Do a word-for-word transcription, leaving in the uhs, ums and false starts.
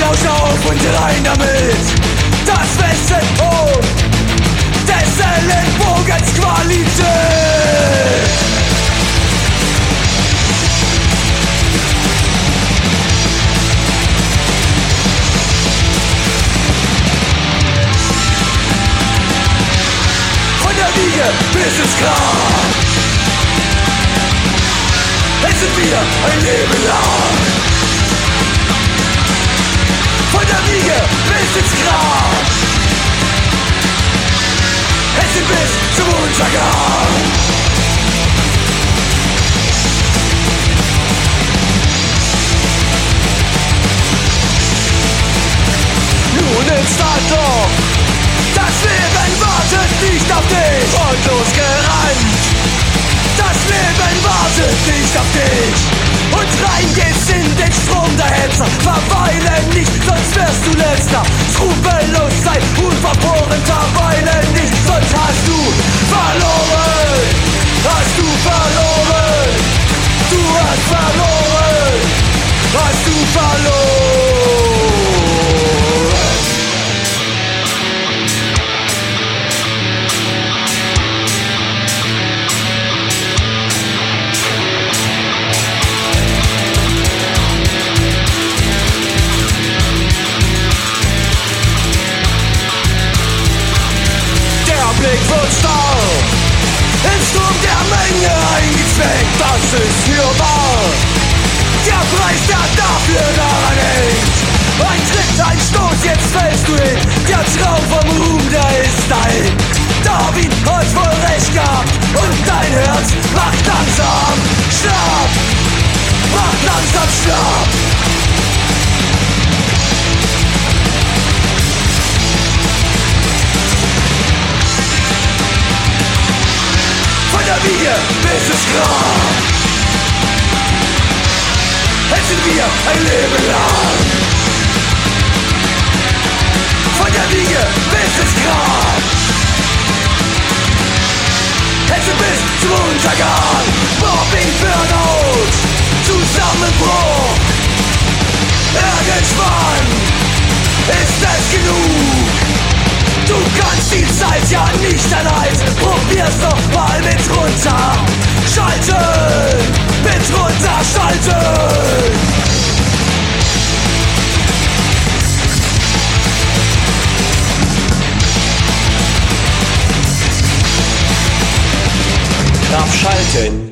Rausch auf und rein damit. Das Westen hoch des Ellenbogens Qualität. Von der Wiege bis ins Grab. Es sind wir ein Leben lang. Von der Wiege bis ins Grab. Es sind bis zum Untergang. Nun ist das doch. Das Leben wartet nicht auf dich. Und losgerannt. Das Leben wartet nicht auf dich. Und rein geht's in den Strom der Hetzer. Verweile nicht, sonst wirst du letzter. Skrupellos sei unverfroren, verweile nicht, sonst hast du verloren. Hast du verloren. Du hast verloren. Hast du verloren. Blick wird starr, im Sturm der Menge eingezwängt, das ist hier wahr. Der Preis, der dafür daran hängt. Ein Tritt, ein Stoß, jetzt fällst du hin. Der Traum vom Ruhm, der ist dein. Darwin hat wohl recht gehabt und dein Herz macht langsam schlapp. Macht langsam schlapp. Von der Wiege bis ins Grab. Es sind wir ein Leben lang. Von der Wiege bis ins Grab. Es sind bis zum Untergang. Mobbing, Burnout, Zusammenbruch. Irgendwann ist es genug. Du kannst die Zeit ja nicht anhalten. Probier's doch mal mit runter. Schalten, mit runter schalten. Abschalten.